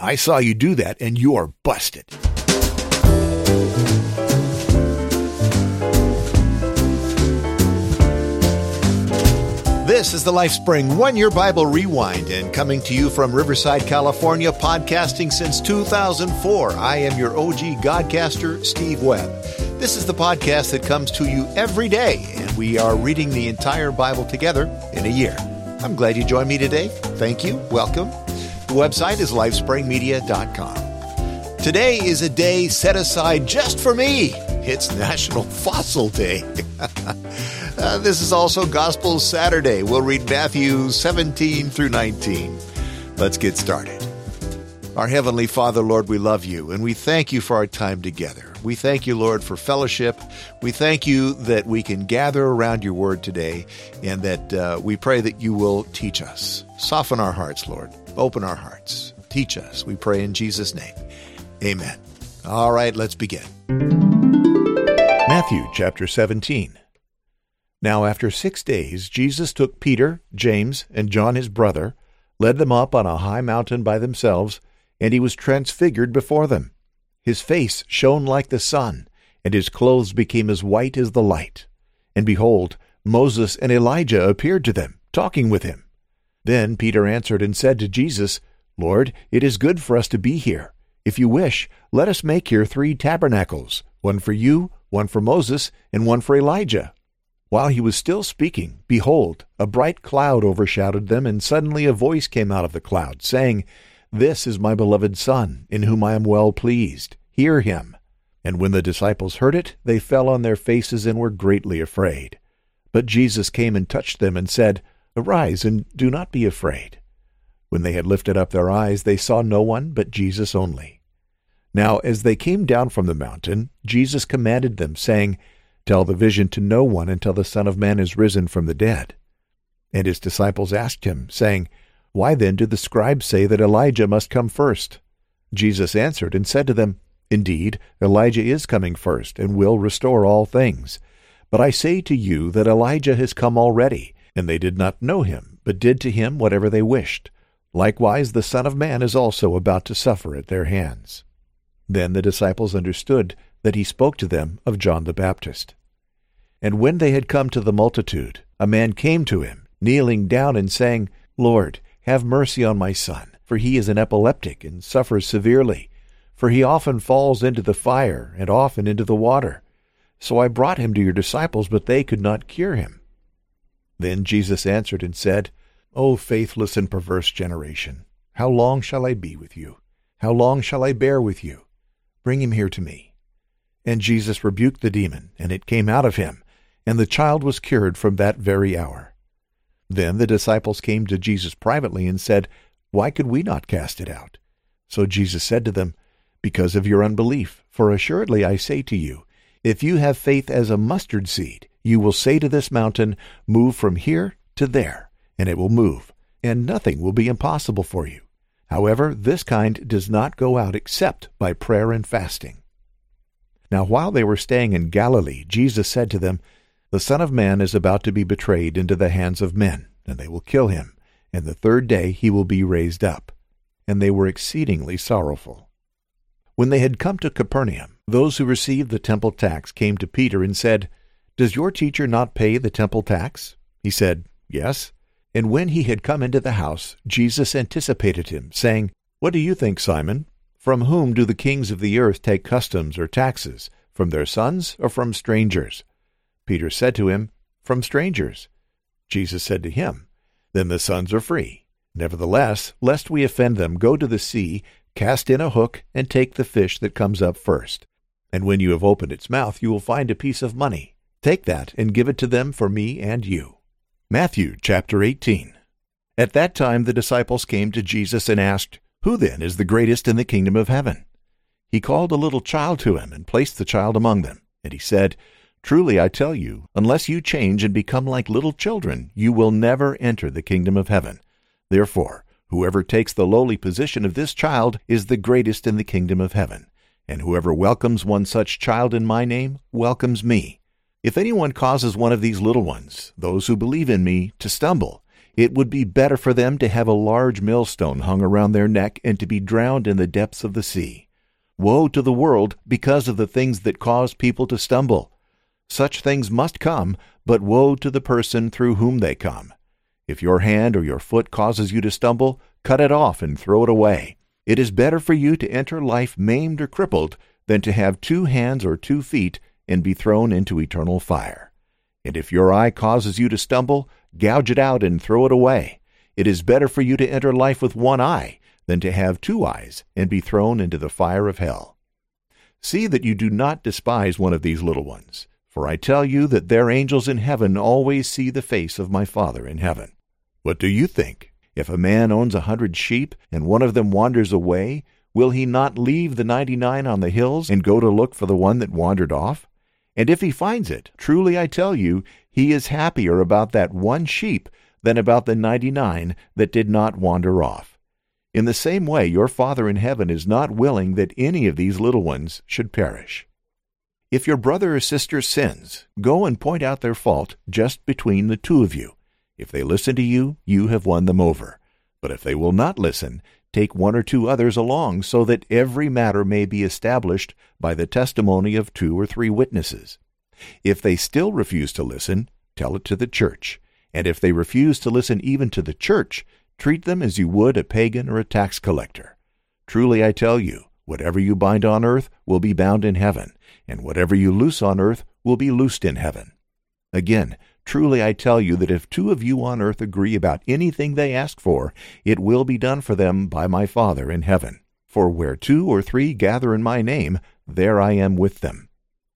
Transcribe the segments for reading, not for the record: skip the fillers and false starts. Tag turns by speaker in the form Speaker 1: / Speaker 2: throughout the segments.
Speaker 1: I saw you do that, and you're busted. This is the LifeSpring One-Year Bible Rewind, and coming to you from Riverside, California, podcasting since 2004. I am your OG Godcaster, Steve Webb. This is the podcast that comes to you every day, and we are reading the entire Bible together in a year. I'm glad you joined me today. Thank you. Welcome. The website is lifespringmedia.com. Today is a day set aside just for me. It's National Fossil Day. This is also Gospel Saturday. We'll read Matthew 17 through 19. Let's get started. Our Heavenly Father, Lord, we love you, and we thank you for our time together. We thank you, Lord, for fellowship. We thank you that we can gather around your word today, and that we pray that you will teach us. Soften our hearts, Lord. Open our hearts. Teach us. We pray in Jesus' name. Amen. All right, let's begin. Matthew chapter 17. Now after 6 days, Jesus took Peter, James, and John his brother, led them up on a high mountain by themselves, and he was transfigured before them. His face shone like the sun, and his clothes became as white as the light. And behold, Moses and Elijah appeared to them, talking with him. Then Peter answered and said to Jesus, Lord, it is good for us to be here. If you wish, let us make here 3 tabernacles, one for you, one for Moses, and one for Elijah. While he was still speaking, behold, a bright cloud overshadowed them, and suddenly a voice came out of the cloud, saying, This is my beloved Son, in whom I am well pleased. Hear him. And when the disciples heard it, they fell on their faces and were greatly afraid. But Jesus came and touched them and said, Arise, and do not be afraid. When they had lifted up their eyes, they saw no one but Jesus only. Now as they came down from the mountain, Jesus commanded them, saying, Tell the vision to no one until the Son of Man is risen from the dead. And his disciples asked him, saying, Why then do the scribes say that Elijah must come first? Jesus answered and said to them, Indeed, Elijah is coming first, and will restore all things. But I say to you that Elijah has come already, and they did not know him, but did to him whatever they wished. Likewise the Son of Man is also about to suffer at their hands. Then the disciples understood that he spoke to them of John the Baptist. And when they had come to the multitude, a man came to him, kneeling down and saying, Lord, have mercy on my son, for he is an epileptic and suffers severely. For he often falls into the fire and often into the water. So I brought him to your disciples, but they could not cure him. Then Jesus answered and said, O faithless and perverse generation, how long shall I be with you? How long shall I bear with you? Bring him here to me. And Jesus rebuked the demon, and it came out of him, and the child was cured from that very hour. Then the disciples came to Jesus privately and said, Why could we not cast it out? So Jesus said to them, Because of your unbelief, for assuredly I say to you, if you have faith as a mustard seed, you will say to this mountain, Move from here to there, and it will move, and nothing will be impossible for you. However, this kind does not go out except by prayer and fasting. Now while they were staying in Galilee, Jesus said to them, The Son of Man is about to be betrayed into the hands of men, and they will kill him, and the 3rd day he will be raised up. And they were exceedingly sorrowful. When they had come to Capernaum, those who received the temple tax came to Peter and said, Does your teacher not pay the temple tax? He said, Yes. And when he had come into the house, Jesus anticipated him, saying, What do you think, Simon? From whom do the kings of the earth take customs or taxes? From their sons or from strangers? Peter said to him, From strangers. Jesus said to him, Then the sons are free. Nevertheless, lest we offend them, go to the sea, cast in a hook, and take the fish that comes up first. And when you have opened its mouth, you will find a piece of money. Take that and give it to them for me and you. Matthew chapter 18. At that time the disciples came to Jesus and asked, Who then is the greatest in the kingdom of heaven? He called a little child to him and placed the child among them. And he said, Truly I tell you, unless you change and become like little children, you will never enter the kingdom of heaven. Therefore, whoever takes the lowly position of this child is the greatest in the kingdom of heaven. And whoever welcomes one such child in my name welcomes me. If anyone causes one of these little ones, those who believe in me, to stumble, It would be better for them to have a large millstone hung around their neck and to be drowned in the depths of the sea. Woe to the world because of the things that cause people to stumble. Such things must come, but woe to the person through whom they come. If your hand or your foot causes you to stumble, cut it off and throw it away. It is better for you to enter life maimed or crippled than to have 2 hands or 2 feet and be thrown into eternal fire. And if your eye causes you to stumble, gouge it out and throw it away. It is better for you to enter life with 1 eye than to have 2 eyes and be thrown into the fire of hell. See that you do not despise one of these little ones, for I tell you that their angels in heaven always see the face of my Father in heaven. What do you think? If a man owns 100 sheep and one of them wanders away, will he not leave the 99 on the hills and go to look for the one that wandered off? And if he finds it, truly I tell you, he is happier about that one sheep than about the 99 that did not wander off. In the same way, your Father in heaven is not willing that any of these little ones should perish. If your brother or sister sins, go and point out their fault just between the 2 of you. If they listen to you, you have won them over. But if they will not listen, take 1 or 2 others along, so that every matter may be established by the testimony of 2 or 3 witnesses. If they still refuse to listen, tell it to the church. And if they refuse to listen even to the church, treat them as you would a pagan or a tax collector. Truly I tell you, whatever you bind on earth will be bound in heaven, and whatever you loose on earth will be loosed in heaven. Again, truly I tell you that if 2 of you on earth agree about anything they ask for, it will be done for them by my Father in heaven. For where 2 or 3 gather in my name, there I am with them.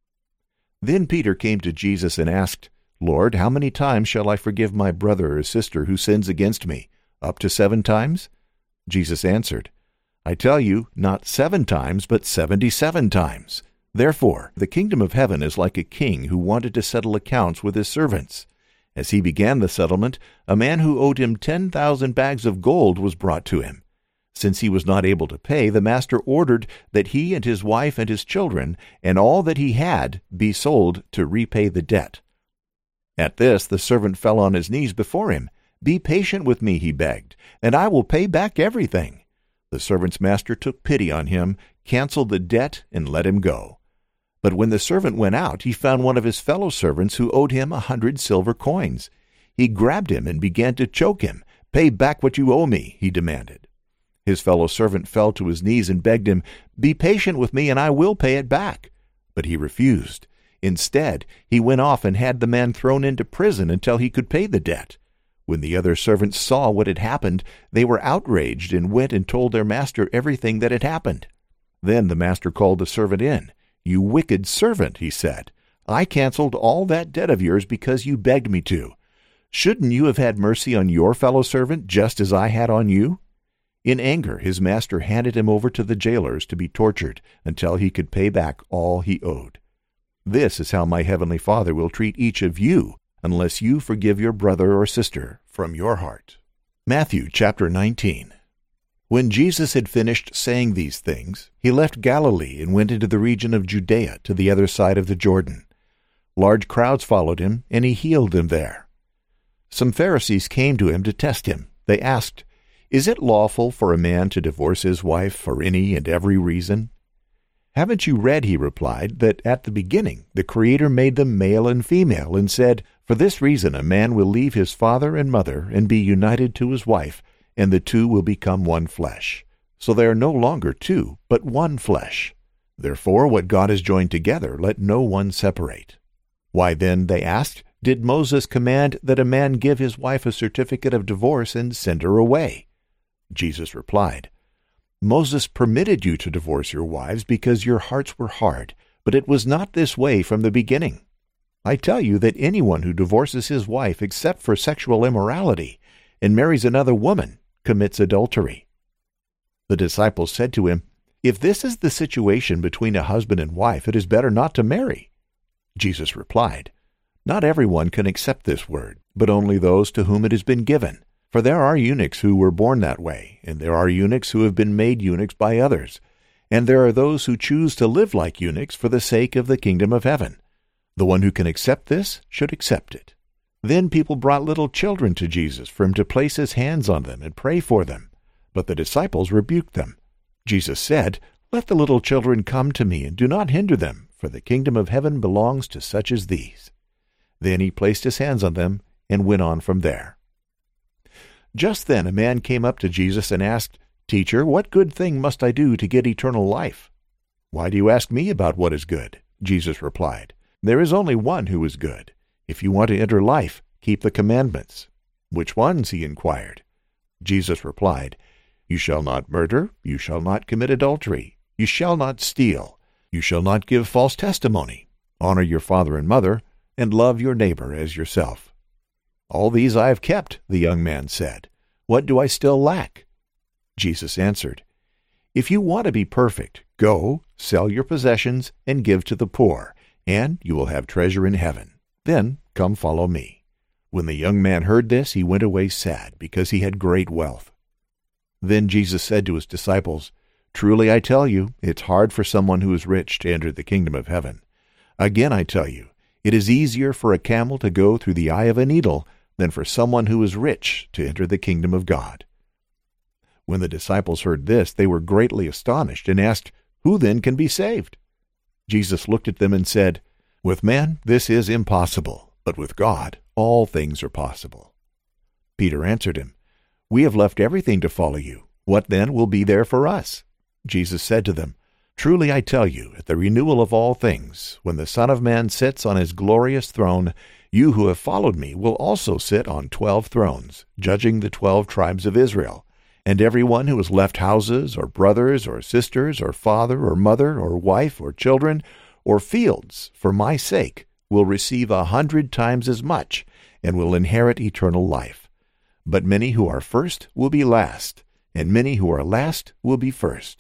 Speaker 1: Then Peter came to Jesus and asked, Lord, how many times shall I forgive my brother or sister who sins against me? Up to 7 times? Jesus answered, I tell you, not 7 times, but 77 times. Therefore, the kingdom of heaven is like a king who wanted to settle accounts with his servants. As he began the settlement, a man who owed him 10,000 bags of gold was brought to him. Since he was not able to pay, the master ordered that he and his wife and his children and all that he had be sold to repay the debt. At this, the servant fell on his knees before him. Be patient with me, he begged, and I will pay back everything. The servant's master took pity on him, canceled the debt, and let him go. But when the servant went out, he found one of his fellow servants who owed him 100 silver coins. He grabbed him and began to choke him. Pay back what you owe me, he demanded. His fellow servant fell to his knees and begged him, Be patient with me, and I will pay it back. But he refused. Instead, he went off and had the man thrown into prison until he could pay the debt. When the other servants saw what had happened, they were outraged and went and told their master everything that had happened. Then the master called the servant in. You wicked servant, he said. I canceled all that debt of yours because you begged me to. Shouldn't you have had mercy on your fellow servant just as I had on you? In anger, his master handed him over to the jailers to be tortured until he could pay back all he owed. This is how my heavenly Father will treat each of you unless you forgive your brother or sister from your heart. Matthew chapter 19. When Jesus had finished saying these things, he left Galilee and went into the region of Judea to the other side of the Jordan. Large crowds followed him, and he healed them there. Some Pharisees came to him to test him. They asked, Is it lawful for a man to divorce his wife for any and every reason? Haven't you read, he replied, that at the beginning the Creator made them male and female, and said, For this reason a man will leave his father and mother and be united to his wife, and the 2 will become one flesh. So they are no longer 2, but one flesh. Therefore what God has joined together, let no one separate. Why then, they asked, did Moses command that a man give his wife a certificate of divorce and send her away? Jesus replied, Moses permitted you to divorce your wives because your hearts were hard, but it was not this way from the beginning. I tell you that anyone who divorces his wife except for sexual immorality and marries another woman commits adultery. The disciples said to him, If this is the situation between a husband and wife, it is better not to marry. Jesus replied, Not everyone can accept this word, but only those to whom it has been given. For there are eunuchs who were born that way, and there are eunuchs who have been made eunuchs by others, and there are those who choose to live like eunuchs for the sake of the kingdom of heaven. The one who can accept this should accept it. Then people brought little children to Jesus for him to place his hands on them and pray for them. But the disciples rebuked them. Jesus said, "Let the little children come to me, and do not hinder them, for the kingdom of heaven belongs to such as these." Then he placed his hands on them and went on from there. Just then a man came up to Jesus and asked, "Teacher, what good thing must I do to get eternal life?" "Why do you ask me about what is good?" Jesus replied. "There is only one who is good. If you want to enter life, keep the commandments." "Which ones?" he inquired. Jesus replied, "You shall not murder, you shall not commit adultery, you shall not steal, you shall not give false testimony, honor your father and mother, and love your neighbor as yourself." "All these I have kept," the young man said. "What do I still lack?" Jesus answered, "If you want to be perfect, go, sell your possessions, and give to the poor, and you will have treasure in heaven. Then come follow me." When the young man heard this, he went away sad, because he had great wealth. Then Jesus said to his disciples, "Truly I tell you, it's hard for someone who is rich to enter the kingdom of heaven. Again I tell you, it is easier for a camel to go through the eye of a needle than for someone who is rich to enter the kingdom of God." When the disciples heard this, they were greatly astonished and asked, "Who then can be saved?" Jesus looked at them and said, "With man this is impossible, but with God all things are possible." Peter answered him, "We have left everything to follow you. What then will be there for us?" Jesus said to them, "Truly I tell you, at the renewal of all things, when the Son of Man sits on his glorious throne, you who have followed me will also sit on 12 thrones, judging the 12 tribes of Israel. And everyone who has left houses, or brothers, or sisters, or father, or mother, or wife, or children, or fields, for my sake, will receive 100 times as much, and will inherit eternal life. But many who are first will be last, and many who are last will be first."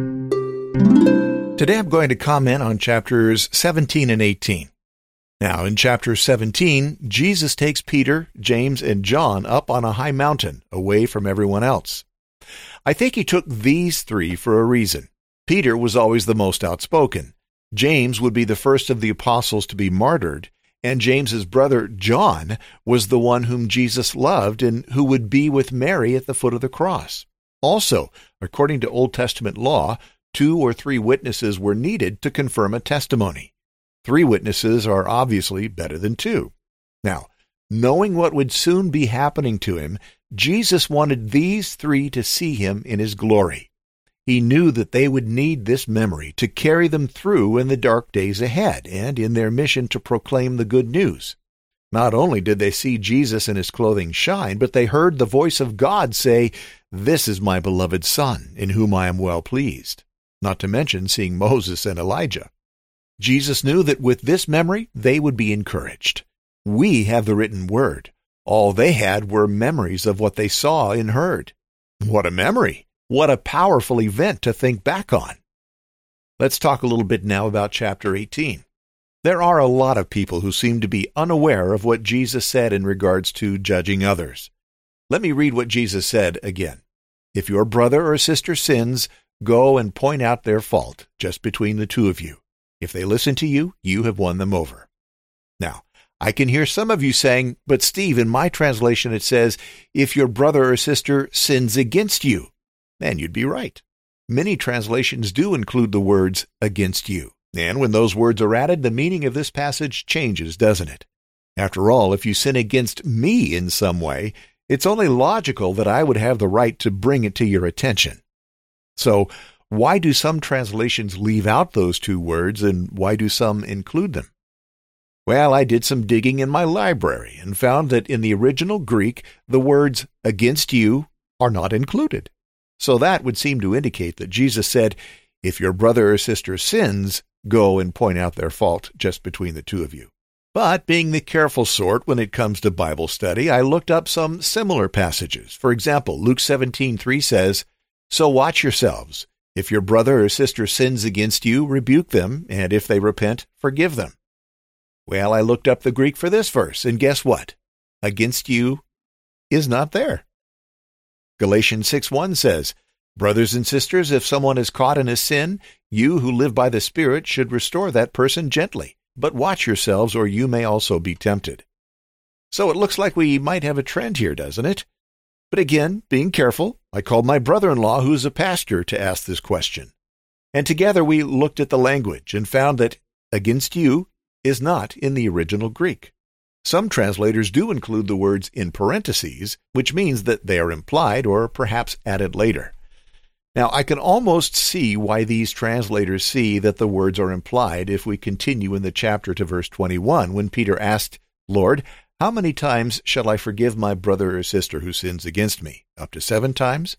Speaker 1: Today I'm going to comment on chapters 17 and 18. Now, in chapter 17, Jesus takes Peter, James, and John up on a high mountain, away from everyone else. I think he took these three for a reason. Peter was always the most outspoken. James would be the first of the apostles to be martyred, and James's brother John was the one whom Jesus loved and who would be with Mary at the foot of the cross. Also, according to Old Testament law, 2 or 3 witnesses were needed to confirm a testimony. 3 witnesses are obviously better than 2. Now, knowing what would soon be happening to him, Jesus wanted these 3 to see him in his glory. He knew that they would need this memory to carry them through in the dark days ahead and in their mission to proclaim the good news. Not only did they see Jesus in his clothing shine, but they heard the voice of God say, "This is my beloved Son, in whom I am well pleased," not to mention seeing Moses and Elijah. Jesus knew that with this memory, they would be encouraged. We have the written word. All they had were memories of what they saw and heard. What a memory! What a powerful event to think back on. Let's talk a little bit now about chapter 18. There are a lot of people who seem to be unaware of what Jesus said in regards to judging others. Let me read what Jesus said again. "If your brother or sister sins, go and point out their fault, just between the 2 of you. If they listen to you, you have won them over." Now, I can hear some of you saying, "But Steve, in my translation it says, if your brother or sister sins against you." And you'd be right. Many translations do include the words "against you." And when those words are added, the meaning of this passage changes, doesn't it? After all, if you sin against me in some way, it's only logical that I would have the right to bring it to your attention. So, why do some translations leave out those 2 words, and why do some include them? Well, I did some digging in my library and found that in the original Greek, the words "against you" are not included. So that would seem to indicate that Jesus said, if your brother or sister sins, go and point out their fault just between the 2 of you. But being the careful sort when it comes to Bible study, I looked up some similar passages. For example, Luke 17:3 says, "So watch yourselves. If your brother or sister sins against you, rebuke them, and if they repent, forgive them." Well, I looked up the Greek for this verse, and guess what? "Against you" is not there. Galatians 6:1 says, "Brothers and sisters, if someone is caught in a sin, you who live by the Spirit should restore that person gently. But watch yourselves, or you may also be tempted." So it looks like we might have a trend here, doesn't it? But again, being careful, I called my brother-in-law, who's a pastor, to ask this question. And together we looked at the language and found that against you is not in the original Greek. Some translators do include the words in parentheses, which means that they are implied or perhaps added later. Now, I can almost see why these translators see that the words are implied if we continue in the chapter to verse 21, when Peter asked, Lord, how many times shall I forgive my brother or sister who sins against me? Up to 7 times?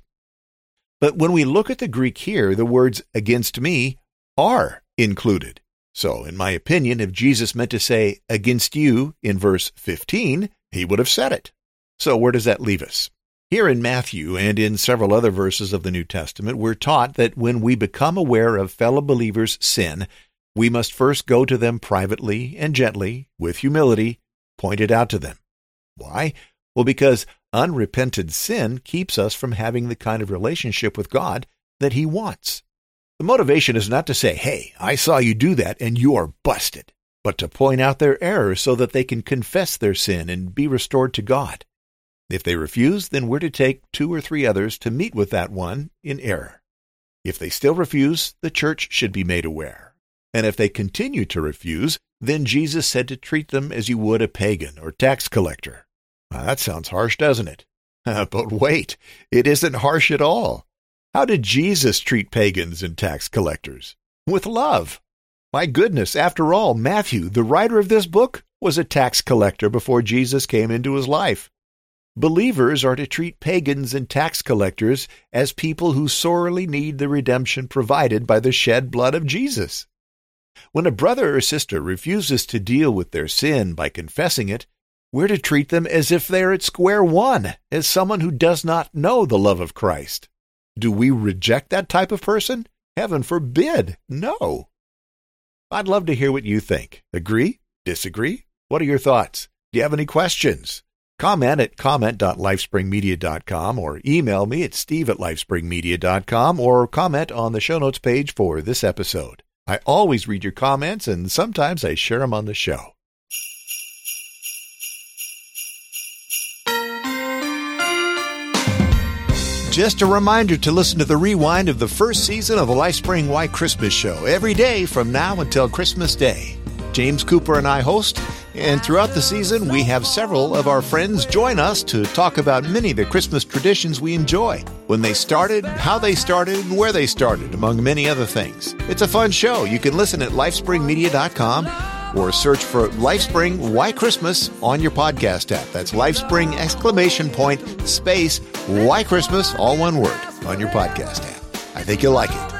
Speaker 1: But when we look at the Greek here, the words against me are included. So, in my opinion, if Jesus meant to say against you in verse 15, he would have said it. So where does that leave us? Here in Matthew and in several other verses of the New Testament, we're taught that when we become aware of fellow believers' sin, we must first go to them privately and gently, with humility, point it out to them. Why? Well, because unrepented sin keeps us from having the kind of relationship with God that He wants. The motivation is not to say, hey, I saw you do that and you are busted, but to point out their errors so that they can confess their sin and be restored to God. If they refuse, then we're to take 2 or 3 others to meet with that one in error. If they still refuse, the church should be made aware. And if they continue to refuse, then Jesus said to treat them as you would a pagan or tax collector. Now, that sounds harsh, doesn't it? But wait, it isn't harsh at all. How did Jesus treat pagans and tax collectors? With love. My goodness, after all, Matthew, the writer of this book, was a tax collector before Jesus came into his life. Believers are to treat pagans and tax collectors as people who sorely need the redemption provided by the shed blood of Jesus. When a brother or sister refuses to deal with their sin by confessing it, we're to treat them as if they're at square one, as someone who does not know the love of Christ. Do we reject that type of person? Heaven forbid, no. I'd love to hear what you think. Agree? Disagree? What are your thoughts? Do you have any questions? Comment at comment.lifespringmedia.com or email me at steve@lifespringmedia.com or comment on the show notes page for this episode. I always read your comments and sometimes I share them on the show. Just a reminder to listen to the rewind of the first season of the LifeSpring Why Christmas show every day from now until Christmas Day. James Cooper and I host, and throughout the season we have several of our friends join us to talk about many of the Christmas traditions we enjoy, when they started, how they started, and where they started, among many other things. It's a fun show. You can listen at lifespringmedia.com or search for LifeSpring Why Christmas on your podcast app. That's LifeSpring !space Why Christmas, all one word, on your podcast app. I think you'll like it.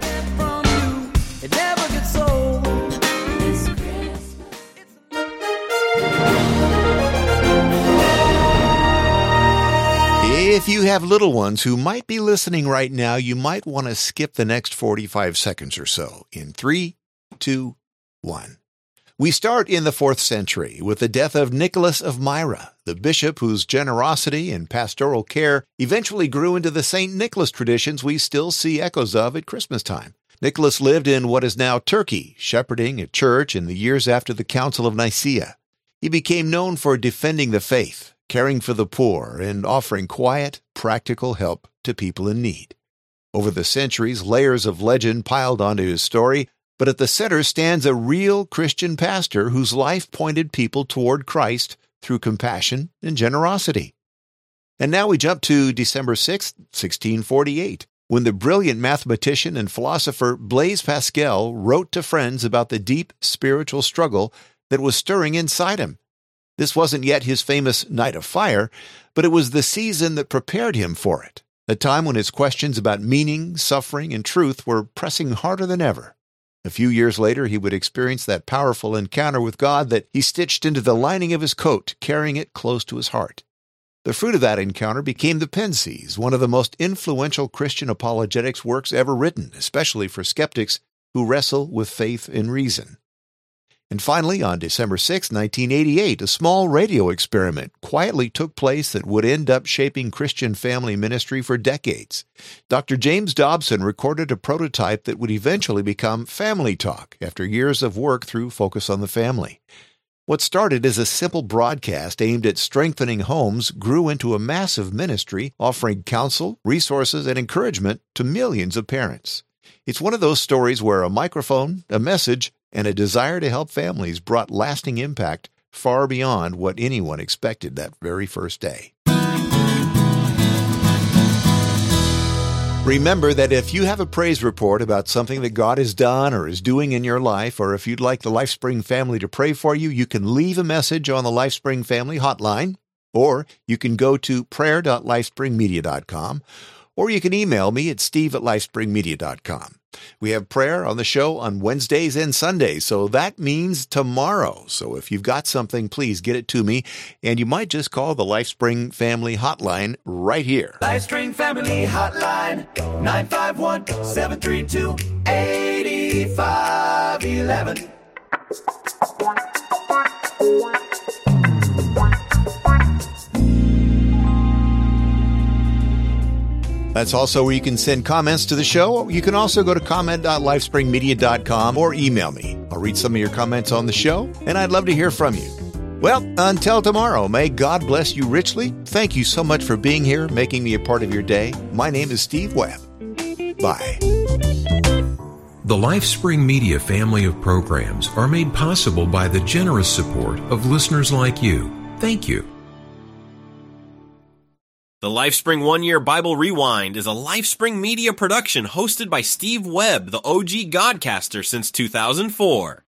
Speaker 1: If you have little ones who might be listening right now, you might want to skip the next 45 seconds or so. In 3, 2, 1. We start in the 4th century with the death of Nicholas of Myra, the bishop whose generosity and pastoral care eventually grew into the St. Nicholas traditions we still see echoes of at Christmas time. Nicholas lived in what is now Turkey, shepherding a church in the years after the Council of Nicaea. He became known for defending the faith, caring for the poor, and offering quiet, practical help to people in need. Over the centuries, layers of legend piled onto his story, but at the center stands a real Christian pastor whose life pointed people toward Christ through compassion and generosity. And now we jump to December 6, 1648, when the brilliant mathematician and philosopher Blaise Pascal wrote to friends about the deep spiritual struggle that was stirring inside him. This wasn't yet his famous Night of Fire, but it was the season that prepared him for it, a time when his questions about meaning, suffering, and truth were pressing harder than ever. A few years later, he would experience that powerful encounter with God that he stitched into the lining of his coat, carrying it close to his heart. The fruit of that encounter became the Pensées, one of the most influential Christian apologetics works ever written, especially for skeptics who wrestle with faith and reason. And finally, on December 6, 1988, a small radio experiment quietly took place that would end up shaping Christian family ministry for decades. Dr. James Dobson recorded a prototype that would eventually become Family Talk after years of work through Focus on the Family. What started as a simple broadcast aimed at strengthening homes grew into a massive ministry offering counsel, resources, and encouragement to millions of parents. It's one of those stories where a microphone, a message, and a desire to help families brought lasting impact far beyond what anyone expected that very first day. Remember that if you have a praise report about something that God has done or is doing in your life, or if you'd like the LifeSpring family to pray for you, you can leave a message on the LifeSpring family hotline, or you can go to prayer.lifespringmedia.com, or you can email me at steve@lifespringmedia.com. We have prayer on the show on Wednesdays and Sundays, so that means tomorrow. So if you've got something, please get it to me, and you might just call the LifeSpring Family Hotline right here.
Speaker 2: LifeSpring Family Hotline, 951-732-8511.
Speaker 1: That's also where you can send comments to the show. You can also go to comment.lifespringmedia.com or email me. I'll read some of your comments on the show, and I'd love to hear from you. Well, until tomorrow, may God bless you richly. Thank you so much for being here, making me a part of your day. My name is Steve Webb. Bye.
Speaker 3: The LifeSpring Media family of programs are made possible by the generous support of listeners like you. Thank you.
Speaker 4: The LifeSpring 1 Year Bible Rewind is a LifeSpring Media production hosted by Steve Webb, the OG Godcaster since 2004.